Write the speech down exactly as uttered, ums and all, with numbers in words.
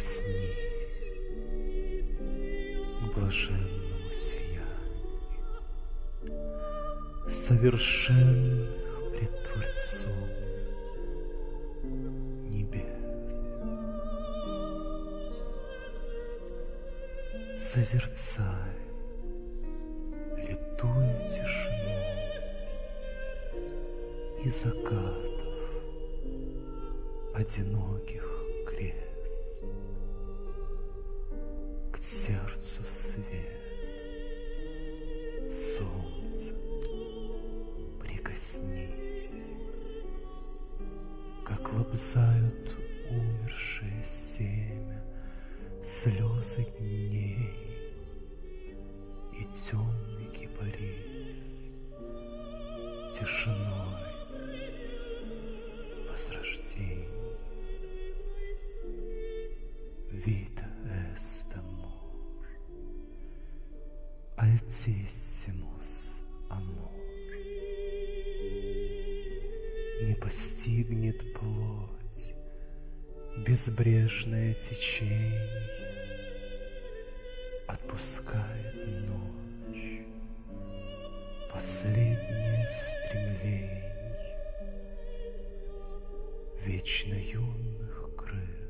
прикоснись к блаженному сиянию совершенных пред Творцом небес. Созерцай литую тишину и закатов одиноких крест. К сердцу свет, солнце, прикоснись, как лобзают умершее семя слезы дней и темный кипарис тишиной возрождения. Vita est amor, altissimus amor. Не постигнет плоть безбрежное течение, отпускает ночь последнее стремление вечно юных крыл.